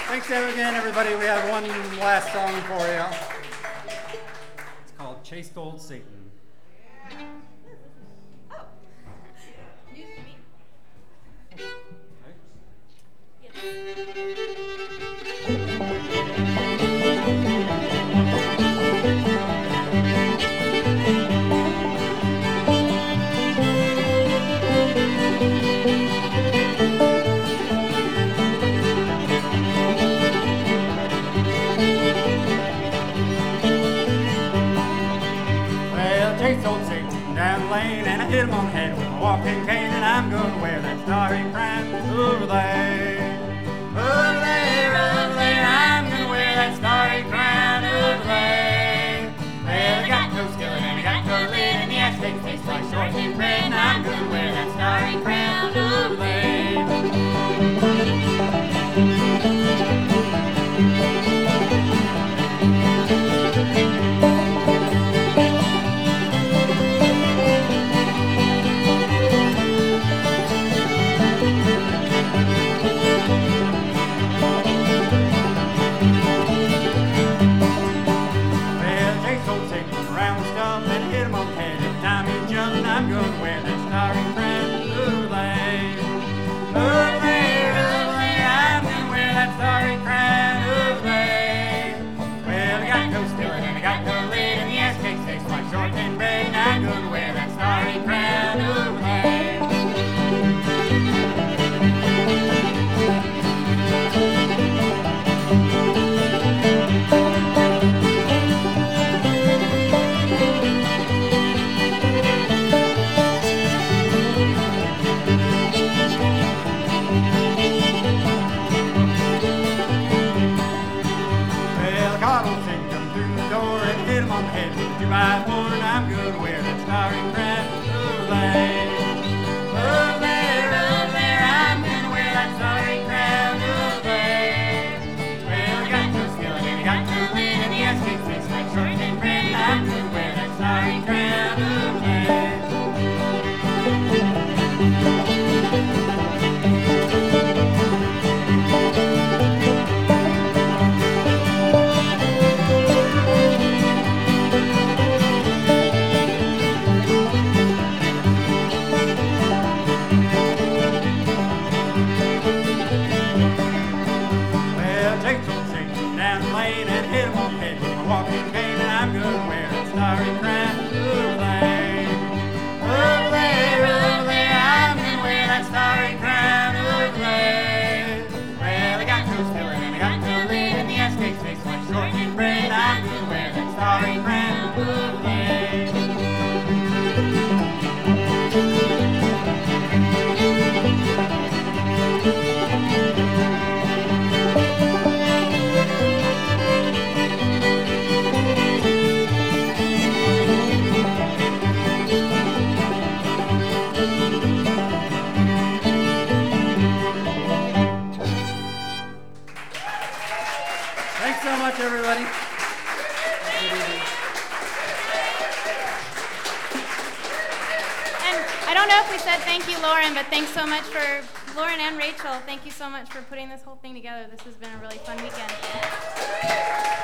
Thanks again, everybody. We have one last song for you. It's called Chased Old Satan. Oh. News to me. Chased old Satan down the lane, and I hit him on the head with a walking cane, and I'm gonna wear that starry crown over there. Over there, I'm gonna wear that starry crown over there. Well, I got no skillet and I got no lid, and the ash cake tastes like shortening bread, and I'm gonna wear that starry crown over there. I'm gonna wear that starry crown over there. Over there, I'm gonna wear that starry crown over there. Well, I got no skillet and I got no lid, and the ash cake tastes like shortening bread, and I'm gonna wear that starry crown over there. I'm gonna wear that starry crown over there. Over there, I'm gonna wear that starry crown over there. Well, I got no skillet and I got no lid, and the ass cake tastes like shortening bread, and I'm gonna wear that starry crown over there. Thanks so much, everybody. And I don't know if we said thank you, Lauren, but thanks so much for, Lauren and Rachel, thank you so much for putting this whole thing together. This has been a really fun weekend.